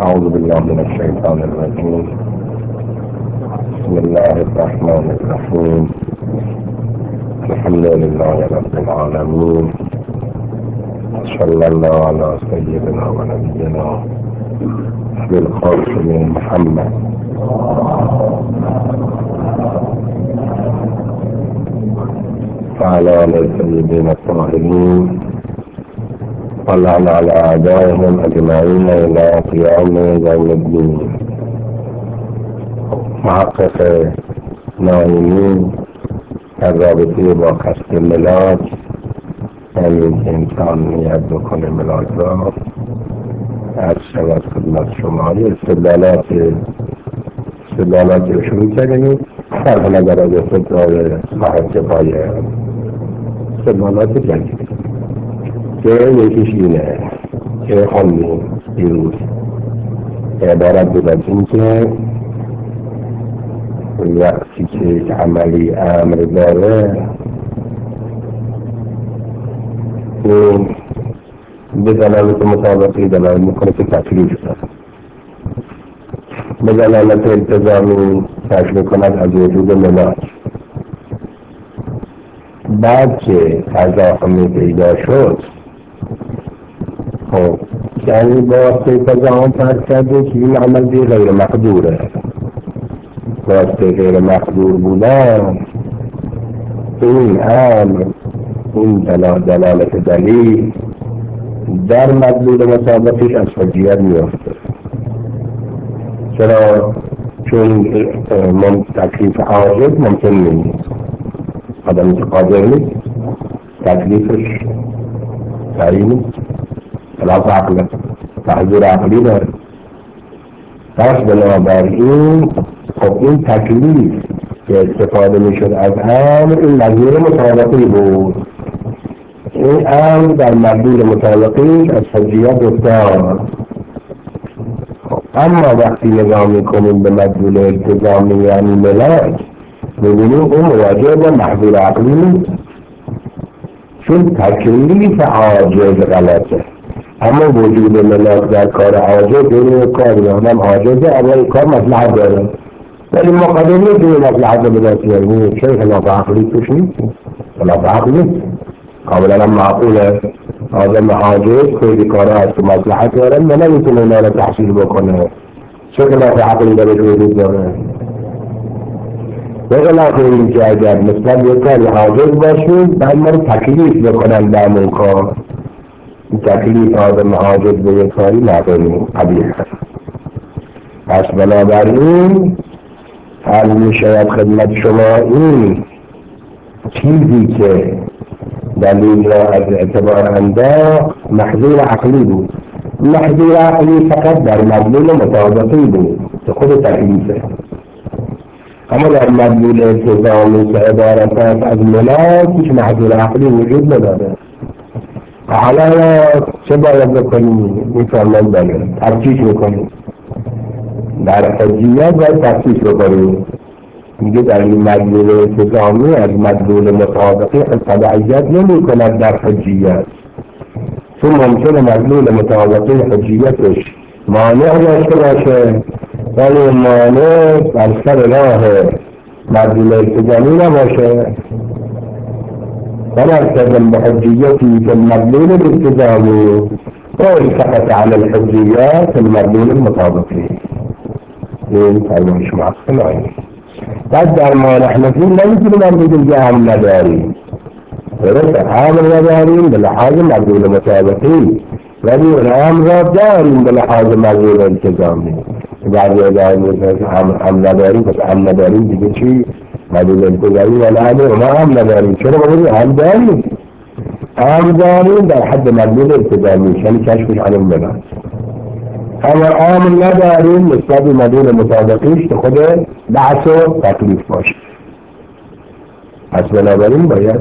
أعوذ بالله من الشيطان الرجيم. بسم الله الرحمن الرحيم. الحمد لله رب العالمين. صلى الله على سيدنا ونبينا أبي القاسم محمد وعلى آل الطيبين الطاهرين ولعن على أعدائهم أجمعين إلى قيام يوم الدين. محقق نائمین در رابطه با کسب ملاک، یعنی انسان نیت بکنه ملاک را، از شود خدمت شما استدلالاتی رو شروع کردیم. صرف نظر از استدلال صاحب کفایه استدلالات جدید که یکیش اینه که خوندیم دیروز، عبارت بود از این که وقتی که یک عملی امر داره این به دلالت مطابقی دلالت میکنه که تکلیف داره، به دلالت التزامی کشف میکند از وجود ملاک. بعد که تضاهمی پیدا شد، خب یعنی با واسطه تضاهم فرض کرده که این عمل بی غیر مقدوره. واسطه غیر مقدور بودن این امر، این دلالت دلیل در مدلول مطابقش از حجیت میافته. چرا؟ چون تکلیف عاجز ممکن نیست، آدمی که قادر نیست تکلیفش صحیح نیست، خلاف عقله، تحضیر عقلی داره. پس بنابراین خب این تکلیف که استفاده میشد از امر، این مدلول مطابقی بود. این امر در مدلول مطابقی از حجیت افتاد. اما وقتی نگاه میکنیم به مدلول التزامی یعنی ملاک، میبینیم اون مواجه با محضور عقلی نیست، چون تکلیف عاجز غلطه. اما وجود ملاک در کار عاجز، این کار آدم عاجزه اما این کار مصلحت داره، ولی مقدر نیست این مصلحت رو به دست بیاریم. چه خلاف عقلی توش نیست؟ خلاف عقل نیست، کاملا هم معقوله. آدم عاجز خیلی کارها هست که مصلحت داره و نمیتونه اینا رو تحصیل بکنه. چه خلاف عقلی درش وجود داره؟ به خلاف این که اگر نسبت به کاری عاجز باشیم بعد ما رو تکلیف بکنن در اون کار، این تکلیف آدم عاجز به یک کاری نداریم، قبیح هست. پس بنابراین حال میشود خدمت شما این چیزی که دلیل را از اعتبار انداخت محضور عقلی بود. محضور عقلی فقط در مدلول مطابقی بود که خود تکلیفه، اما در مدلول التزامی که عبارت است از ملاک هیچ محضور عقلی وجود نداره. حالا چه باید بکنیم؟ میفرمان بله تفکیک میکنیم، در حجیت باید تفکیک بکنیم. میگه در این مدلول التزامی از مدلول مطابقی تبعیت نمی کند در حجیت، چون ممکنه مدلول مطابقی حجیتش مانع داشته باشه ولی مانع در سر راه مدلول التزامی نباشه. فنلتزم بحجیتی في المدلول الالتزامي وإن سقط على الحجيات في المدلول المطابقي. این فرمایش معقل. بعد در ما نحن فيه نمیتونیم بگیم که امر نداریم، درسته امر نداریم به لحاظ مدلول مطابقی، ولی اون امر را داریم به لحاظ مدلول التزامی. بعضی ادعای امر نداریم، پس امر نداریم دیگه چی؟ مدلول التزامی ولی امر نداریم. چرا بگیم امر داریم؟ امر داریم در حد مدلول التزامی، یعنی کشفش عن الملاک. اما امر نداریم نسبت به مدلول مطابقیش که خود بحث و تکلیف باشه. پس بنابراین باید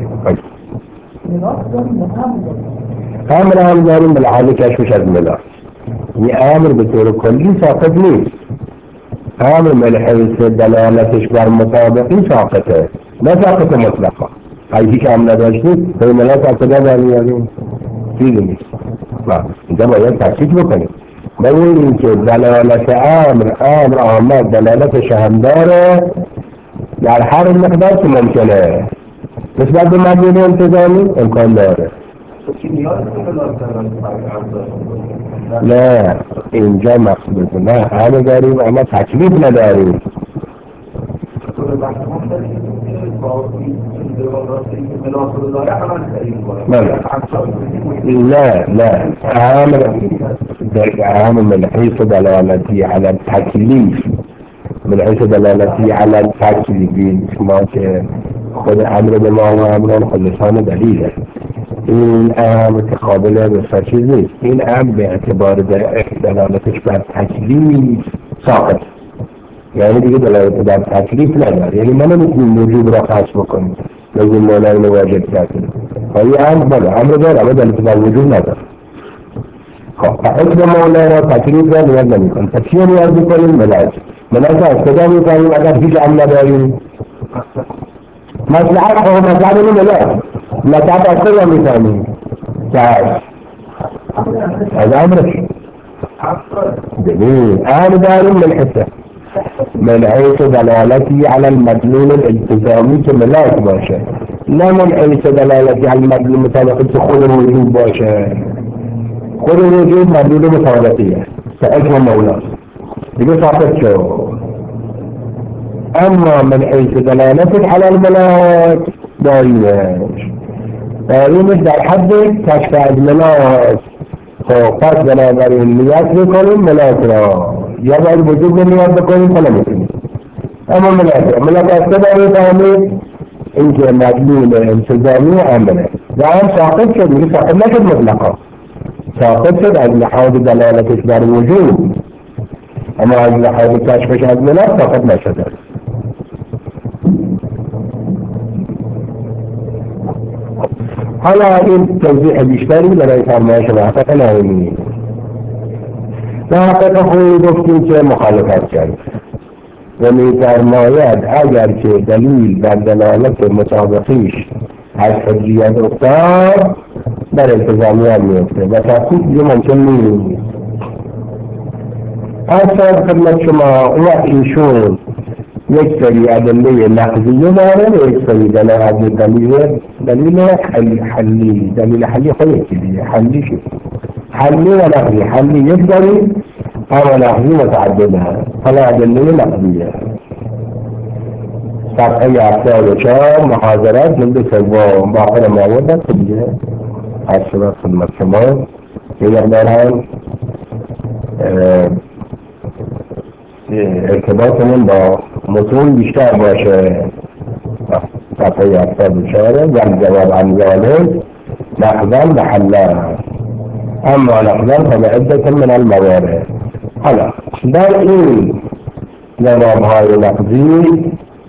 امر هم داریم به لحاظ کشفش از ملاک. این امر به طور کلی ساقط نیست، امر من حیث دلالتش بر مطابقی ساقطه، نه ساقط مطلقا. حیثی که امر نداشتیم به ملاک ساقطه داریم چیزی نیست. اینجا باید تحقیق بکنیم. ببینیم که دلالت امر آمد دلالتش هم داره در هر مقدار که ممکنه. نسبت به مدلول انتظامی امکان داره. نه اینجا مقصود نه همه داریم اما تکلیف نداریم. لا أهم من حيث دلالتي على التكليف، من حيث دلالتي على التكليف ما خود امر به ما و امران خود لسان دلیله. این امر که قابل بسیار چیز نیست. این امر به اعتبار دلالتش بر تکلیف ساقط، یعنی دیگه دلالت بر تکلیف نداره. یعنی ما نمیتونیم وجود را خاص بکنیم لازم مولا اینو واجب کردیم. این امر داره اما دلالت بر وجود نداره. خب حکم مولا را تکلیف را نیاز نمیکنیم. پس چی نیاز میکنیم؟ ملاک از کجا میکنیم اگر هیچ امر نداریم؟ مصلحت هو مصلحت الملاك مصلحت از کجا میکنیم؟ از امرش دلیل امر داریم من حيث دلالتي على المدلول الالتزامي که ملاک باشه، نه من حيث دلالتي على المدلول مطابقت خود الوجود باشه. خود الوجود مدلول مطابقیه فحکم مولاست دیگه ثابت شد. اما من حيث دلالتك على الملاك داریمش در حد کشف از ملاک. خب پس بنابراین نیت میکنیم ملاک را یا باید وجود نیت بکنیم فلا میکنیم. اما ملاک از کجا میفهمید؟ اینکه مدلول التزامی امره و هم ساقط شد. میگه ساقط نشد مطلقا، ساقط شد از لحاظ دلالتش بر وجود، اما از لحاظ کشفش از ملاک ساقط نشده. حالا این توضیح بیشتری برای فرمایش محقق نایمی. محقق خوبی گفتیم که مخالفت کرد و می‌فرماید اگر که دلیل در دلالت مطابقیش از حجیت افتاد در التزامی هم میفته و تفصیل دیگه ممکن نیست. اصلا خدمت شما وقت ایشون یک سری ادله لفظیه داره و یک سری دلیل حلی. دلیل حلی خود دیگه حلی شد. حلی و لفظی. حلی یک دلیل اما لفظی متعدده. حالا ادله لفظیه صفحه 74 محاضرات جلد سوم باقر معود دیگه اصلا خدمت شما یه مقدار ارتباطمون با متون بیشتر باشه. صفحه 74 جواب عن ذلك لفظا وحلا اما لفظا فبعدة من الموارد. حالا در این جوابهای لفظی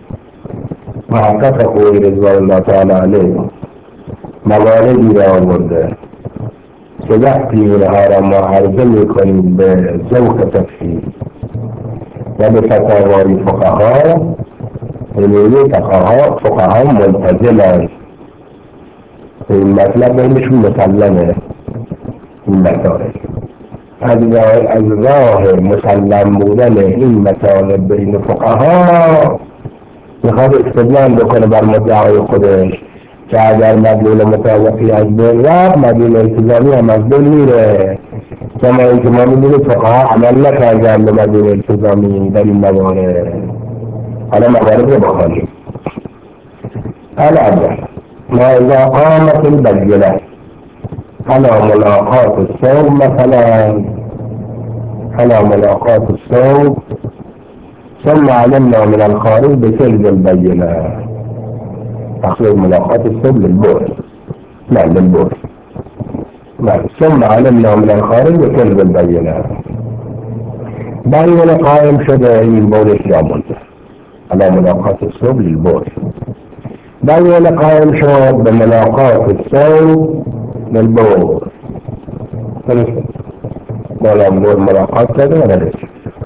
محقق خوبی رضوان الله تعالی علیه مواردی را آورده که وقتی اینها را معرضه میکنیم به ذوق تفسیر و به فتاوای فقها، اینوی فقها ملتزمند این مطلب بینشون مسلمه. این مسائل از راه مسلم بودن این مطالب بین فقها میخواد استدلال بکنه بر مدعای خودش که اگر مدلول مطابقی از بین رفت مدلول التزامی هم از بین میره. کما اینکه ما میدونیم فقها عمل نکردن به مدلول التزامی در این موارد. حالا موارد رو بخوانیم. الاول ما اذا قامت البینه على ملاقات الصوم مثلا، على ملاقات الصوم ثم علمنا من الخارج بكذب البينة. تحصيل ملاقات الصوم للبول، لا للبول، ثم علمنا من الخارج بكذب البينة. بينة قائم شده این بولش جامنده على ملاقات الصوم للبول. بينة قائم شده بملاقات الصوم للبول. ولا ملاقات كده ولا ليش.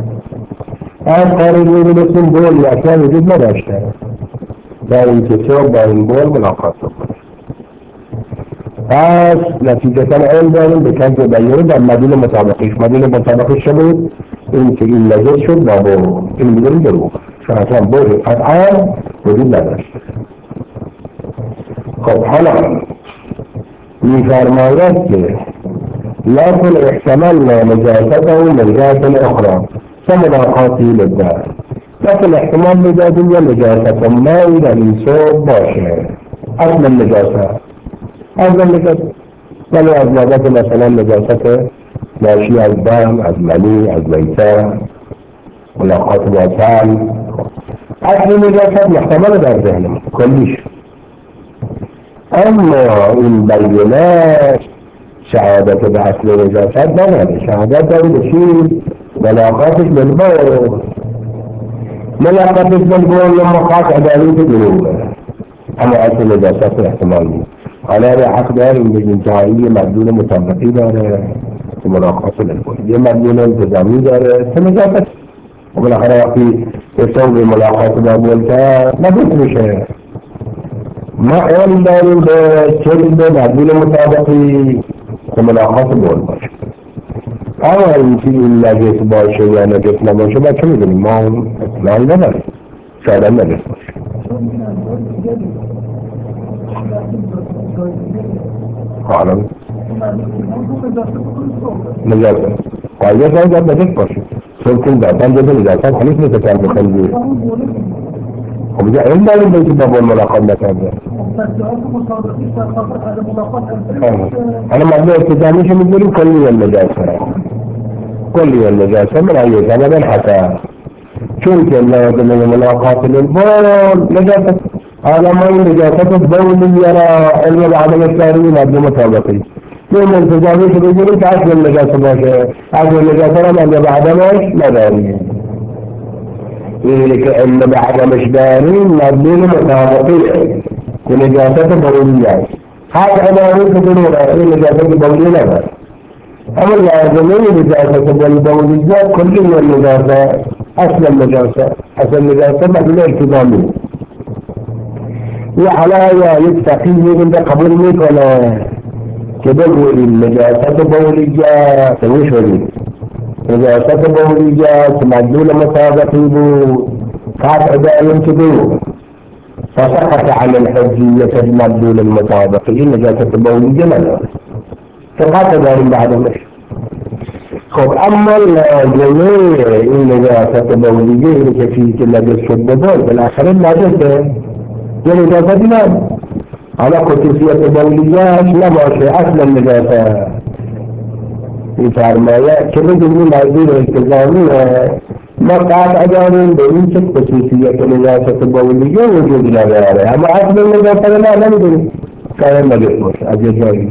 خارج می‌بینیم بول اصلا وجود نداشته. در این کتاب با این بول ملاقات بکنه. پس نتیجتا علم داریم به کم بیانه در مدل مطابقیش. مدل مطابقیش چه بود؟ این که این نجس شد بابا این میگریم دروغ چون اصلا بود قطعا وجود نداشت. خب حالا میفرماید که لكن احتملنا نجاسته من جهة أخرى كملاقاته للذات. لكن احتمال نجاسة نجاسة ما إلى الإنسان باشه أصل النجاسة أصل النجاسة ولی از نجاسة مثلا نجاسة ناشی از دم، از منی، از میته، ملاقات باطل. اصل نجاسة محتمل در ذهن کلیش. اما این بیانات شهادت به اصل نجاست نداره. شهادت داری به چی؟ ملاقاتش بالبول. ملاقاتش بالبول لما قاطع داریم که دروبه اما اصل نجاست احتمال نیست. حالا حق داریم به انتهایی مدلول مطابقی داره که ملاقات بالبول، یه مدلول انتظامی داره که نجاست و بالاخره وقتی به ملاقات بالبول کرد نبود میشه. ما علم داریم به چند مدلول مطابقی که ملاقات بول باشه. اما اینکه این نجس باشه یا نجس نباشه ما چه میدونیم؟ ما اطلاعی نداریم. شاید هم نجس باشه. حالا نجس قایده باید نجس باشه چون که دستان جده نجاسان خلیص نیست کار بخنگی. خب اینجا علم داریم به اینکه با بول ملاقات نکرده. أنا مبنى التزاميش بيقولوا كلية النجاسة كلية النجاسة من أي سبب حتى شوف لما ملاقات للبول نجاسة على ما نجاسة البول يرى علم بعدم التاريخ مبنى مطابقي يوم التزاميش بيقولوا تعرف النجاسة باشا عشان النجاسة لما بعدمش مداري إيه إن بعدمش داري مبنى مطابقي نجاسة بوليات هذا عبارة ضرورة نجاسة بولية لا أما العظمية نجاسة بوليات كل النجاسة أصل النجاسة مبنى التزامي وعلى يتقيه من قبول ميك ولا كبير النجاسة بوليات وش ولي نجاسة بوليات مدلول مطابقي بو قاطع دائم تدور فسقط عن الحجية المدلول المطابقي نجاسة بولية لا فقط دائم بعد مش. خب اما الجميع النجاسة بولية اللي في كل جسد بول بالاخر النجاسة نجاسة لا على خصوصية بوليات لا ماشي اصل النجاسة يفرمايا كل جميع مدلول التزامية ما قاطع دارين بإنسك خصوصية نجاسة بولية وجود لا داره أما أصل النجاسة لا ندري كان نجس أجزائي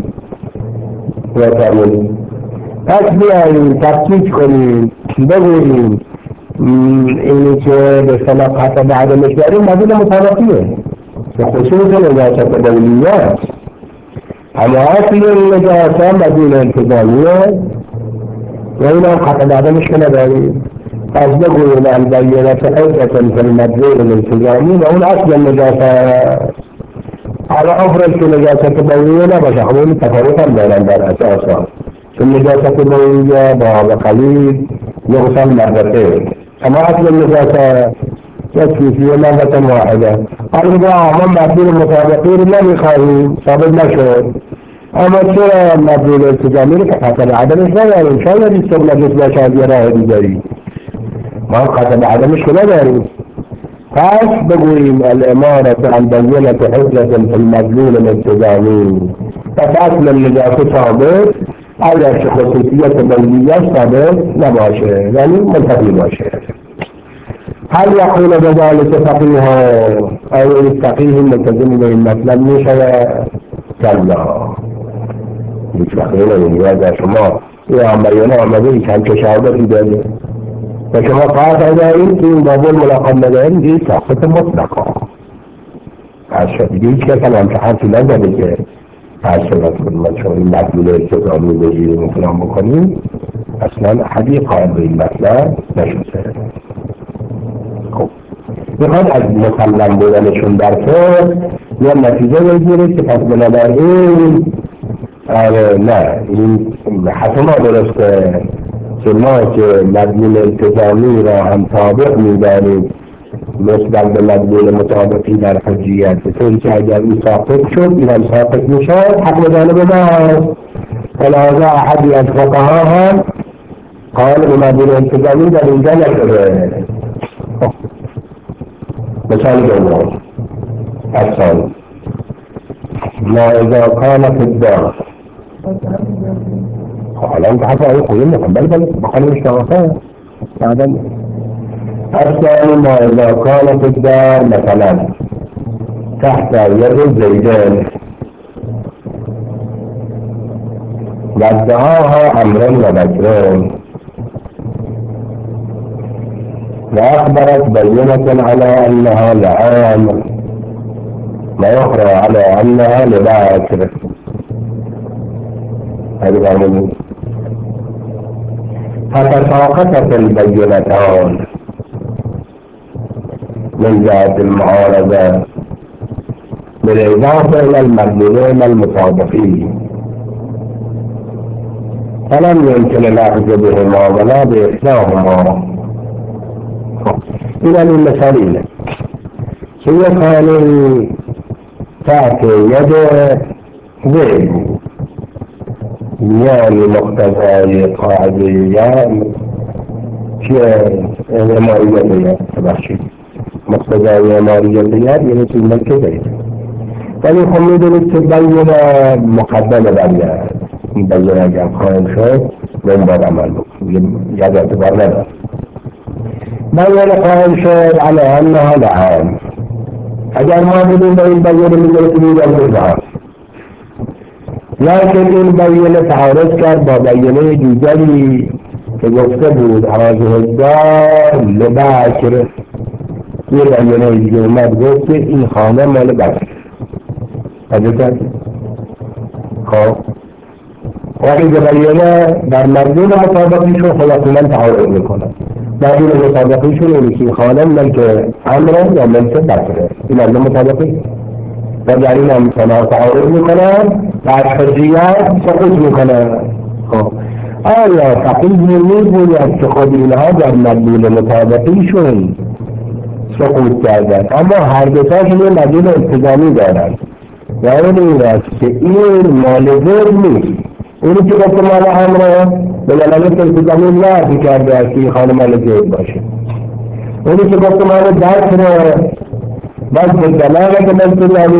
وتعمل أصلي تفكيك کنیم بگوییم اینی که به صلاح قطع بعد مشداریم مدل مطابقیه به خصوص نجاسة بولیات. اما اصل النجاسة مدل انتظامیه و این هم قطع بعد مشکل نداریم. از بگوییم البینة حجة في المدلول الانتظامي وهو أصل النجاسة على أفرض في نجاسة بولية لا بشحمون تفاوتا بين الأساس. في النجاسة البولية بعض قليل يغسل مرتين أما أصل النجاسة يكفي فيه مرة واحدة. الرضاعة من مدلول المطابقين لا يخالي صابر مشهور اما چرا مدلول الانتظامی رو که قطع عدمش نداریم شاید ایستم نجس باشد یا راه دیگری ما قطع عدمش که نداریم. پس بگوییم الامارة عن بینة حجة في المدلول الانتظامی پس اصل النجاسة ثابت اگر که خصوصیت بولیت ثابت نباشه یعنی منتفی باشه. هل يقول بذلك فقيه او الفقيه ملتزم به المطلب میشود؟ کلا هیچ فقیه نمیاد در شما یه عملیانه آمده ای کم که شهادتی داره و شما قاطع دارید که این بابول ملاقات ندارید دیگه ساخت مطلقا از دیگه هیچ کس هم امتحان نزده که از شدت خدمت شما این مدلول التزامی بگیریم و فلان بکنیم اصلا احدی قائل به این مطلب نشده. خب میخواد از مسلم بودنشون در فقه یا نتیجه بگیرید که پس بنابراین آره نه این حتما درسته که ما که مدلول التزامی را هم طابق می‌دانیم نسبت به مدلول مطابقی در حجیت، به طوری که اگر این ساقط شد این هم ساقط میشد حق به جانب ما هست. ولهذا احدی از فقها هم قال به مدلول التزامی در اینجا نشده. مثال دوم الثاني ما اذا كان في الدار الان تعرف ايه قولنا بل بقالي مش تعرفها بعدين الثاني ما اذا كان في الدار مثلا تحت يد الزيدان وادعاها امرا وذكرا وأخبرت بينة على أنها لعام وأخرى على أنها لباكر. هذا قانون. فتساقطت البينتان من ذات المعارضة بالإضافة إلى المدلولين المطابقين، فلم يمكن الأخذ بهما ولا بإحداهما. إلى المثالين هي كان تأتي يد زيد يعني مقتضى قاعدية معرية تباشي مقتضى معرية يعني في المركزين ولكن يدرك تبين مقدمة بعد مبينة جاب خائن شيء من بعد عمله يجب اعتبار لنا بين قائل شيء على أنها لعام. اگر ما بدون بین میگه که میگه الزام، لكن این بیانه تعارض کرد با بیانه دیگری که گفته بود هذه الدار لبکر. یه بیانه دیگه اومد گفت که این خانه مال بکر. خب وقتی که بیانه در مدلول مطابقیشون خلاصه تعارض میکنه. مدلول مطابقیشون اینه که خانه ملک عمره یا ملک بکره. این مدلول مطابقی و در این هم تعارض میکنن و از حجیت سقوط میکنن. خب آیا فقیه میگوید که خود اینها در مدلول مطابقیشون سقوط کردن، اما هر دوتاشون یه مدلول التزامی دارن و اون این است که این مال زید نیست. اونی که گفت مال عمره به دلالت التزامی نفی کرده است که این خانه مال زید باشه. اونی که گفت مال بکره بس به دلالت التزامی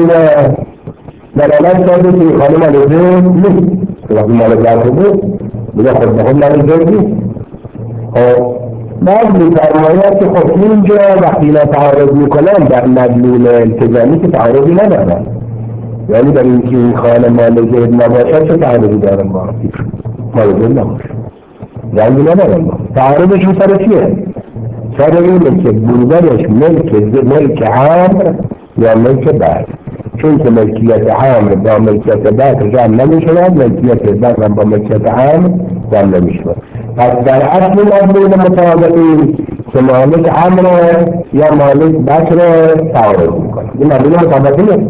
دلالت کرده که این خانه مال زید نیست. وقتی مال بکره بود بگه خود به خود مال زید نیست. خب بعد می‌فرماید که خب اینجا وقتی اینا تعارض میکنن در مدلول التزامی که تعارضی ندارن، یعنی در این که این خانه مال زید نباشد چه تعارضی دارن با مال زید نباشد؟ رنگی ندارن با تعارضشون سر چیه؟ سر اینه که بودنش ملک عمر یا ملک بکر، چون که ملکیت عمر با ملکیت بکر جمع نمیشود، ملکیت بکر با ملکیت عمر جمع نمیشود. پس در اصل مدلول مطابقی که مالک عمر یا مالک بکر تعارض میکنه، این مدلول مطابقیه.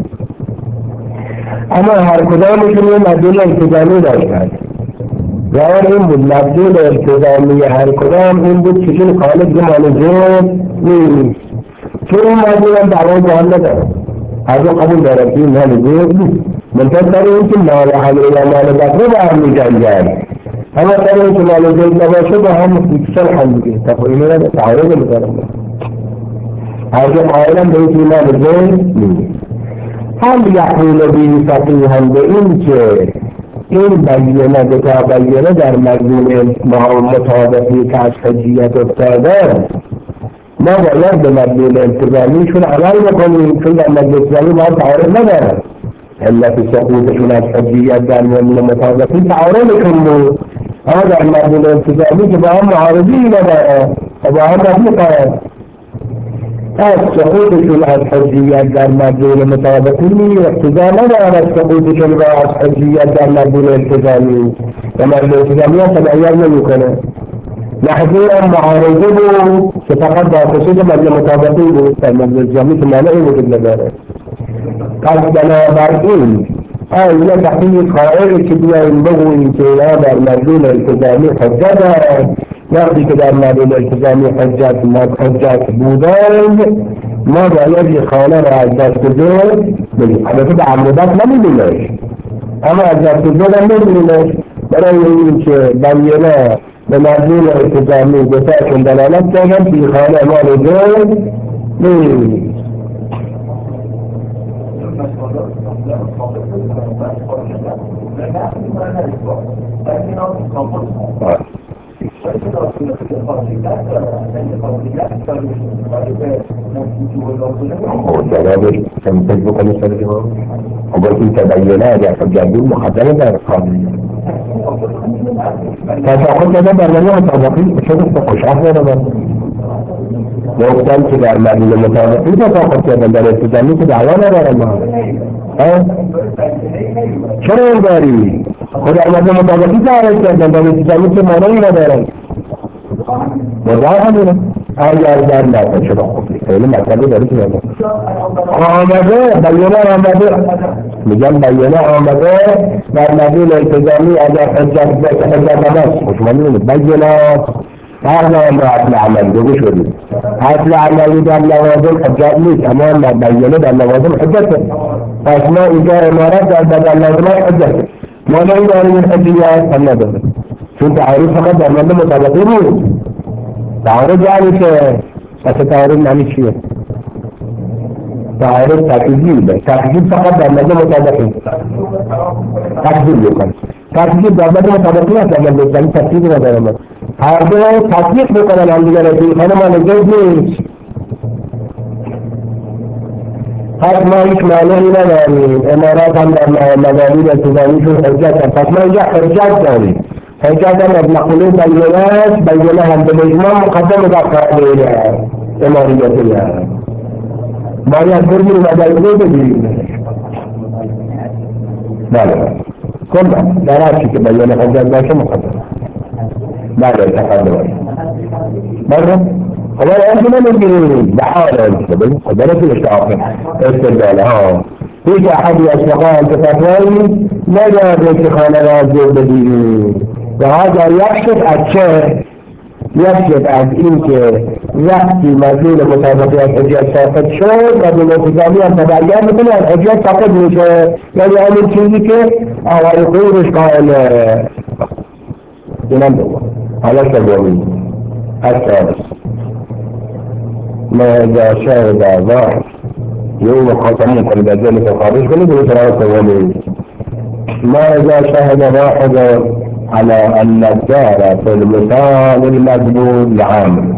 اما هر کدامشون یه مدلول التزامی داشتن و این بود مدلول التزامی هر کدام این بود که این خالق مال زید نیست، چون این مدلول هم دعوای با هم نداره، هر دو قبول دارد که این مال زید نیست. منتظر این که مال عمر یا مال بکر با هم میجنگن، اما سر این که مال زید نباشه با هم فیکسن هم دیگه تفاهیمه را تعارض می‌کنن. هر دو قائلا به این که مال زید نیست. هم یقول بی فقیه هم به این که این بیانه دوتا بیانه در مدلول مطابقی که از حجیت افتاده ما باید به مدلول التزامیشون عمل بکنیم، چون در مدلول التزامی با هم تعارض ندارن. علت سقوطشون از حجیت در مدلول مطابقی تعارضشون بود، اما در مدلول التزامی که با هم معارضی ندارن و با هم رفیقن، از سقوطشون از حجیت در مدلول مطابقی اقتضا ندارد سقوطشون را از حجیت در مدلول التزامی و مدلول التزامی هم تبعیت نمیکنه. لحظه هم معارضه بود که فقط با خصوص مدلول مطابقی بود، در مدلول التزامی که معنی وجود نداره. پس بنابراین یه تحقیق قائل که بیاییم بگوییم که اینا در مدلول التزامی حجت هست، وقتی که در مدلول التزامی حجت بودند ما باید خانه را از دست بگیم. البته به عمودت نمیدونش، اما از دست هم نمیدونش، برای این که بیانه به مدلول التزامی بساشون دلالت کردن که خانه ما رو نیست. جوابش كم تجبق مثل الجواب وقلت انت بينات يا حجابين مقدمة در القانون فقلت ده برنامج مطابقين شو تستقش عفوا ده لو كنت در مدينة مطابقين فقلت ده در التزامي كدعوانا برنامج چرا داری؟ خود احمد مطابقی تعریف کردن در التزامی که مانعی ندارن وضعه همونه اگر در نفت شده خوبی خیلی مطلبی داری که نمید آمده بیانه آمده میگم بیانه آمده در مدین التزامی اگر حجت نماز خوشمانید بیانه هر نام را اصل عمل دوگه شدید اصل عملی در لوازم حجت نیست اما بیانه در لوازم حجت پس ما اینجا امارت در بدل لازمات حجت ما نمیداریم این حجیت هم نداریم چون تعریف فقط در مورد مطابقی بود تعریف یعنی که پس تعریف معنی چیه؟ تعریف تکذیبه تکذیب فقط در مورد مطابقی تکذیب بکن تکذیب در مورد مطابقی هست در مورد زنی تکذیب ندارم هر دو تکذیب بکنن هم دیگر رسید خانه ما نجاز نیست پس ما هیچ معنی نداریم امارات هم در مدارین التزامیشون حجت هم پس ما اینجا حجت داریم حجت هم از مقوله بیانه هم به مجموع مقدم در قائل اماریتی هم باید برمیم و در دو بگیریم بله کلا در هر چی که بیانه حجت باشه مقدم بله تقدم بله خدا أنت نمجي بحالة السبب قدرت الاشتعاق استدلالها فيك أحد أسبقاء التفاقين لا جاب خانة راجل بديني وهذا يكشف عن إنك وقتي مدلول مطابقات حجيات ساقط شد مدلول التزامية تبعيات مثل الحجيات ساقط مش يعني عمل شيء أو يقولش قائل ينبه على سبومي الثالث ما إذا شاهد ظاهر يوم خاتمين كل ذلك الخارج كل ذلك الأولي ما إذا شاهد واحد على أن الدار في المثال المذبول عامل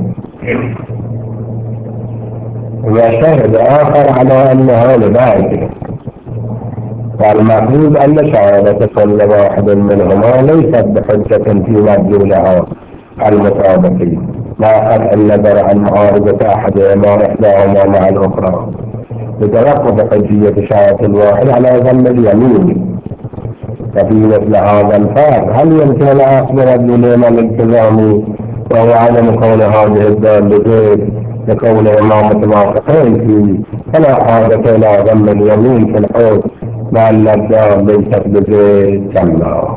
وشاهد آخر على أنها لبعض والمفروض أن شهادة كل واحد منهما ليست بحجة في مذبولها المطابقين لا أخذ النظر عن معارضة أحدهما إحداهما مع الأخرى يتوقف حجية شهادة الواحد على ظن اليمين ففي مثل هذا الفرق هل يمكن الأخذ رجلين الالتزام وهو عدم كون هذه الدالتين لكون إمام متوافقين فيه فلا حاجة إلى ظن اليمين في الحكم مع أن الدال ليست بزيت كلا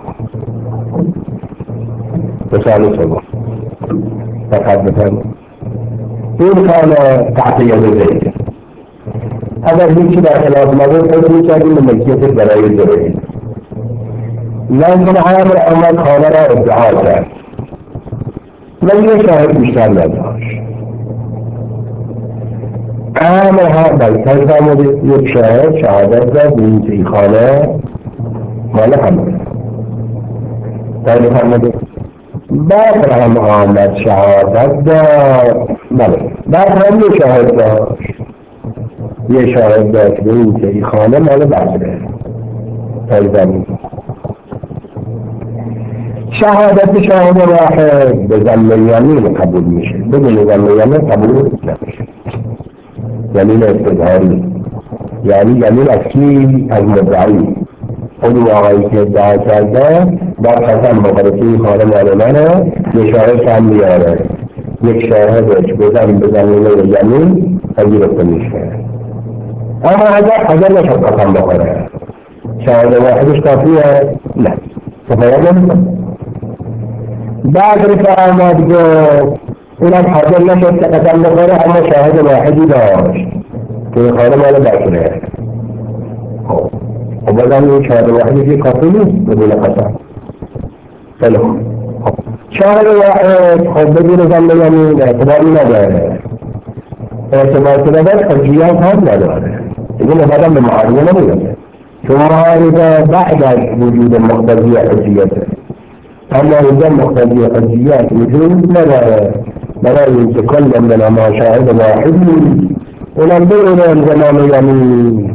وثالثا تحدثا إن كان تحت يد زيد اگر هیچی در خلاف نبود حکمی کردیم به ملکیت برای زید لیکن عامل احمد خانه را ادعا کرد ولی یک شاهد بیشتر نداشت عامل ها بلتر فرمودید یک شاهد شهادت داد به اینکه این خانه مال همه فرمودید بعد هم آمد شهادت داد بله بعد هم یک شاهد داشت یه شاهد داشت به این که این خانه مال بسره تایزمی شهادت شاهد واحد به ظن یمین قبول میشه بدون ظن یمین قبول نمیشه یمین استظهاری یعنی یمین از کی؟ از مدعی خود آقایی که ادعا کرده در قسم مقرسی خانه مال منه یه شاهد هم میاره یک شاهدش به ظن یمین پذیرفته میشه اما اگر نشد قسم بخوره شاهد واحدش کافیه؟ نه کفایت نمیکنه. بعد رفع آمد گفت اونم حاضر نشد که قسم بخوره اما شاهد واحدی داشت که این خانه مال بکره. خب بازم این شاهد واحدی که کافی نیست بدون قسم. خیلی خوب. شاهد واحد خب بدون ظن یمین اعتباری نداره. اعتبار که نداره حجیت هم نداره. دیگه نبادم به معارضه نمیده. چون معارضه بعد از وجود مقتضی حجیته. اما اینجا مقتضی حجیت وجود نداره برای اینکه کل من ما شاهد واحدی اونم بدون الزام یمین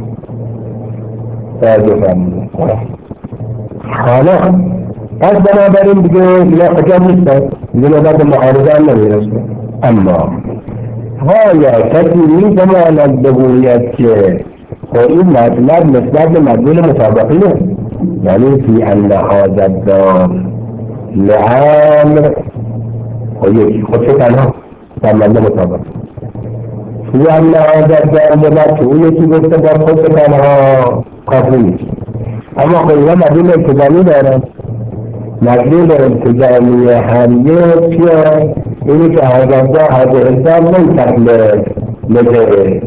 فهم خانه پس بنابراین دیگه حجت نیست دیگه نباید معارضه هم نمیرسه. اما آیا کسی میتواند بگوید که این مطلب نسبت به مدلول مطابقینه یعنی فی ان هذا الدار لعامر و یکی خودش تنها در مدلول مطابق فی ان هذا الدار لبت و یکی گفته در خودش تنها کافی نیست. اما خیلی مدلول التزامی دارن. مدلول التزامی هم یک اینی که هذا الدار منتقل لجره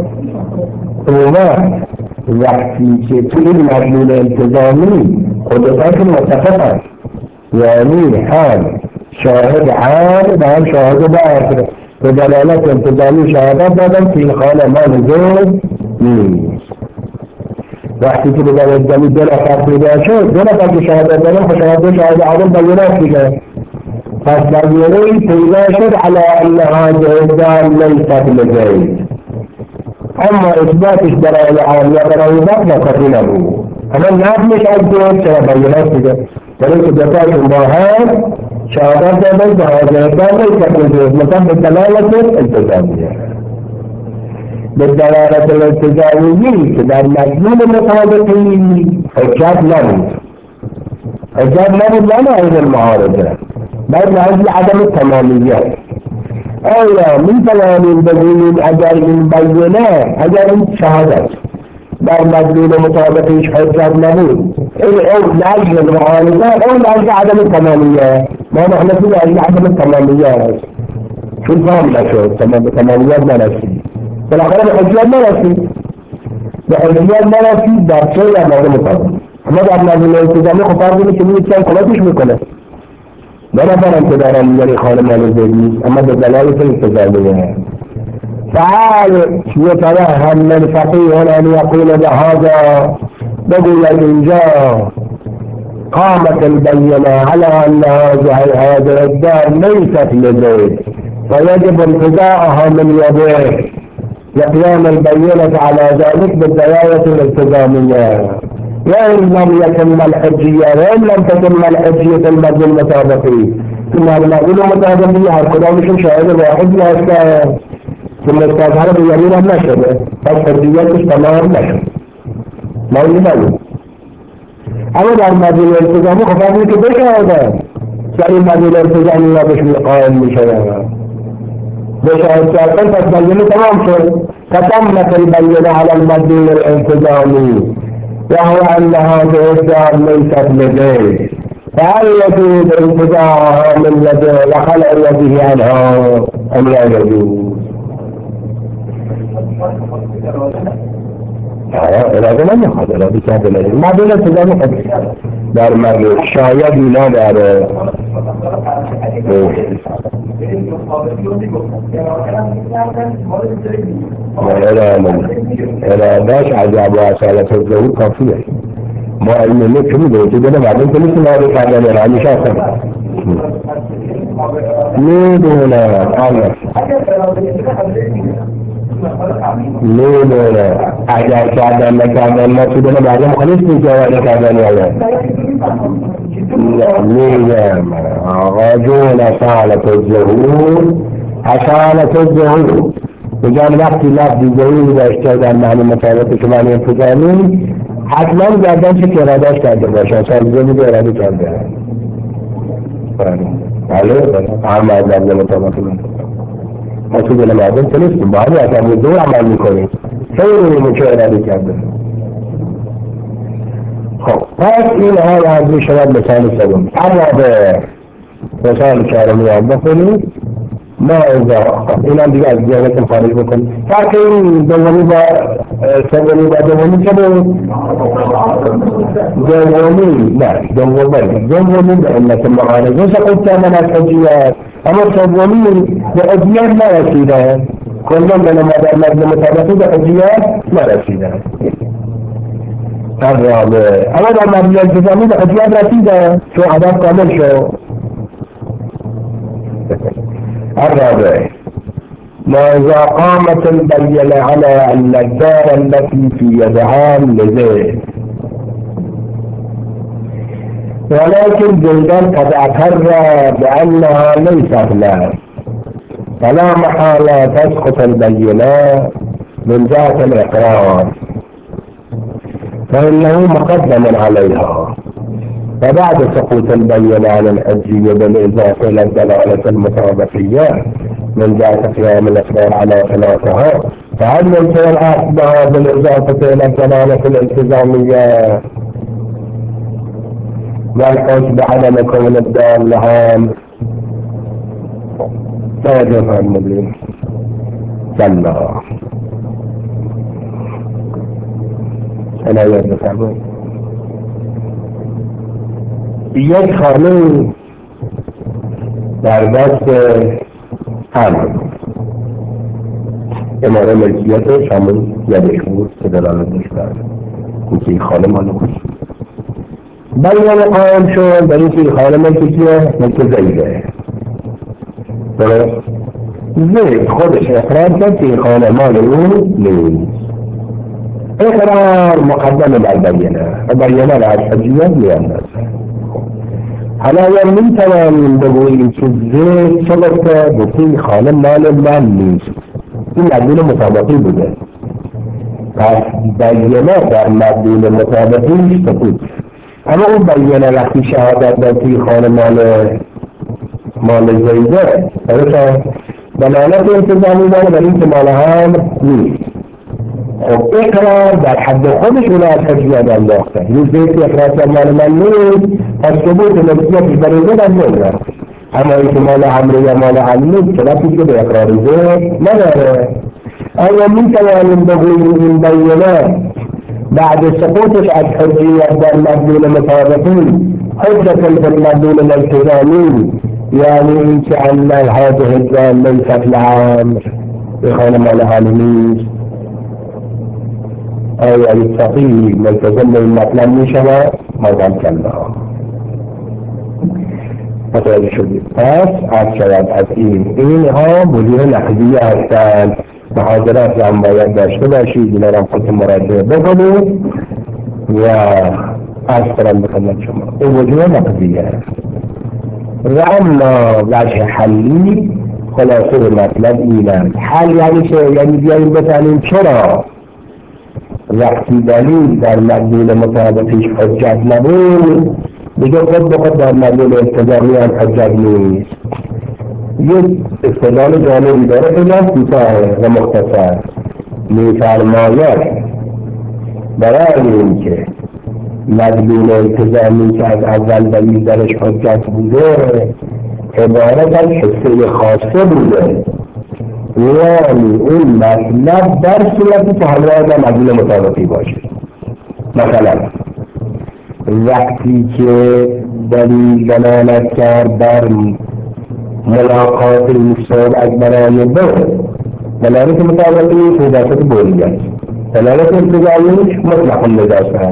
وقتی که توی مدلول التزامی خودتاش متفق یعنی هم شاهد عام و هم شاهد باطل به دلالت التزامی شهادت دادن که این خانه مال زید نیست. وقتی که به دلالت دو نفر پیدا شد دو نفر که شهادت دادن خب شاهد عادل بینات دیگه پس بینه‌ای پیدا شد علی ان هذا الدار لیست لزید اما اثباتش برای عام یا برای نقل کافی نبود. اما نقلش از دو چرا بینات دیگه برای که دوتاشون با هم شهادت دادن که هذا الدار لیست لزید مثلا به دلالت التزامیه به دلالت التزامی که در مدلول مطابقی حجت نبود. حجت نبود نه از المعارضه بل از عدم تمامیت. آیا می توانیم بگوییم اگر این بینه اگر این شهادت در مدلول مطابقیش حجت نبود اون لعجل المعارضه اون لعجل عدم تمامیت ما نحن فيه لعجل عدم تمامیت چون فهم نشد تمامیت نرسید بالاخره به حجیت نرسید به حجیت نرسید در چه یا مورد مطابق. اما در مدلول التزامی خب فرض اینه که این چند کمکش میکنه نه نفرم که دارن میگن خانه مال زید نیست اما به دلالت التزامیه. فعال یتوهم من فقیه ان یقول بهذا بگوید اینجا قامت البینه على ان هذا الدار لیست لزید فيجب انتزاعها من يديه لقيام البينة على ذلك بالدلالة الالتزامية وإن لم يتم الحجية وإن لم تتم الحجية المد المطابقي ثم المدلول المطابقي هر کدامشون شاهد واحد هستن ثم استظهار بیمین هم نشده پس حجیتش تمام نشد. ما این نبود. اما در مدلول التزامی خب فرض که بشهادن که این مدلول التزامی را بهش قائل میشود بشهادت کردن پس بینه تمام شد. فتمت البینه على المدلول الالتزامی وهو ان هذه الدار ليست لزید فهل يجوز انتزاعها من يده وخلع يده عنها ام لا يجوز؟ اراده نمیخواد اراده کرده نمید مدلول التزامی خود در مدلول شایدی نداره ارادهش عجب و اصالت الظهور کافیه. ما علمه که میدونی که دونه مردم که نیست ناره کردن یا همیشه اصلا میدونه اگر کردن نکردن ما تو دونه مردم خلیص نیست یا کردن یا میگم آقا جون اصالت الظهور اصالت الظهور بجان وقتی لفظی ظهوری داشته در معنی مطابق که معنی التزامی حتما گردن چه که ارادهش کرده باشه اصال ظهوری اراده کرده بله هم از لفظ مطابق ما تو دل مردم که نیستیم با همین اصال ظهور عمل میکنیم خیلی که اراده کرده خب پس این حال از می شود مثال سوم. الرابع مثال چهارمی هم بکنید. ما این هم دیگه از دیانتون خارج بکنید. فرق این دومی با سومی با دومی چه بود؟ دومی به علت معارضه سقوط کردن از حجیت، اما سومی به حجیت نرسیدن، کلا به نمادر مبنی مطابقی به حجیت نرسیدن. الرابع اما در مبنی التزامی به حجیت رسیدن چون عدد کامل شد. الرابع ما إذا قامت البينة على أن الدار التي في يدها لزيد ولكن زيدان قد أقر بأنها ليست له فلا محالة تسقط البينة من ذات الإقرار فإنه مقدم عليها. فبعد سقوط البينة عن الحجية بالإضافة إلى الدلالة المطابقية من ذات قيام الإقرار على خلافها، فهل يمكن الأخذ بها بالإضافة إلى الدلالة الالتزامية والحكم بعدم كون الدال هام؟ لا يجوز المبين كلا لا يجوز. یک خانه در دست هم اماره ملکیتش همون یدش بود که دلالتش کرد که این خانه مال بود. بیان قائم شد در این که این خانه ملکیه ملک زیده. درست؟ زید خودش اقرار کرد که این خانه مال اون نیست. اقرار مقدم بر بیانه و بیانه را از حجیت میاندازه. حالا یا میتوانیم بگوییم که زید چه گفته؟ گفته این خانه مال من نیست، این مدلول مطابقی بوده. پس بیانه در مدلول مطابقی سقوط. اما اون بیانه وقتی شهادت داد که این خانه مال زیده دلالت التزامی داره بر این که مال هم نیست. خب اقرار در حد خودش اون از حجیت انداخته. این زید اقرار که مال من نیست، پس ثبوت ملکیتش برای زید از نمیده. اما این که مال عمرو یا مال علی نیست که وقتی که به اقرار زید نداره. آیا میتوانیم بگوییم این بیانه بعد سقوطش از حجیت در مدلول مطابقی حجت فی المدلول الالتزامی، یعنی این که ان هذه الدار لیست لعمر به خانه مال علی نیست، آیا یستطیع ملتزم به این مطلب می شود؟ مازم کلا. متوجه شدید؟ پس از شود از اینها وجوه نقضیه هستند. محاضرات هم باید داشته باشید، اینا را خود مراجعه بکنید و از کنم بکنم شما این وجوه نقضیه هست. و اما وجه حلی خلاصه مطلب این است. حل یعنی چه؟ یعنی بیاییم بفهمیم چرا وقتی دلیل در مدلول مطابقیش حجت نبود دیگه خود به خود در مدلول التزامی هم حجت نیست. یک استدلال جالبی داره بگم کوتاه و مختصر. می‌فرماید برای این که مدلول التزامی که از اول دلیل درش حجت بوده عبارت از حصه خاصه بوده، یعنی اون مطلب در صورتی که همراه با مدلول مطابقی باشه. مثلا وقتی که دلیل دلالت کرد بر ملاقات المصاب از برای بود، دلالت مطابقی نجاست بولی است، دلالت التزامیش مطلق نجاست.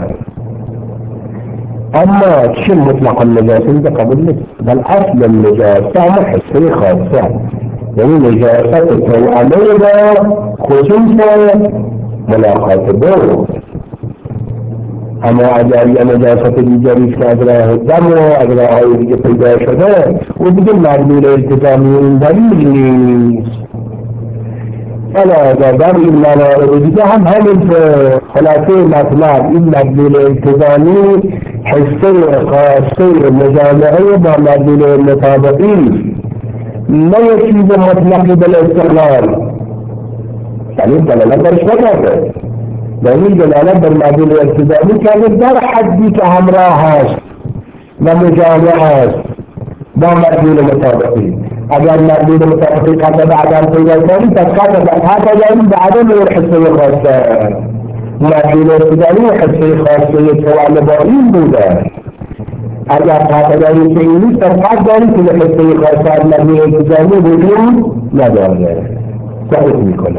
اما چه مطلق النجاسه ده قبول نیست، بل اصل النجاسه اما حسه خاصه، یعنی نجاست توأمه با خصوص ملاقات بود. اما اگر یه نجاست دیگری که از راه دم و از راه های دیگه پیدا شده او دیگه مدلول التزامی این دلیل نیست. حالا در این موارد دیگه هم همین که خلاصه مطلب این مدلول التزامی حصه خاصه مجامعه با مدلول مطابقی نه یک چیز مطلقی بالاستقلال، یعنی دلالت برش نکرده. دلیل دلالت بر مدلول التزامی کرده در حدی که همراه هست و مجامع است با مدلول مطابقی. اگر مدلول مطابقی قطع بعدم پیدا کنی پس قطع داریم بعدم اون حصه خاصه مدلول التزامی حصه خاصه توان با این بوده. اگر قطع داریم که این نیست پس قطع داریم که حصه خاصه از مدلول التزامی وجود نداره ثابت میکنه.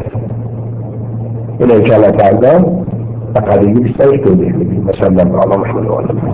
این انشاءالله تعالی فقط یکی بیشترش توضیح میدیم. مثلا الله محمد و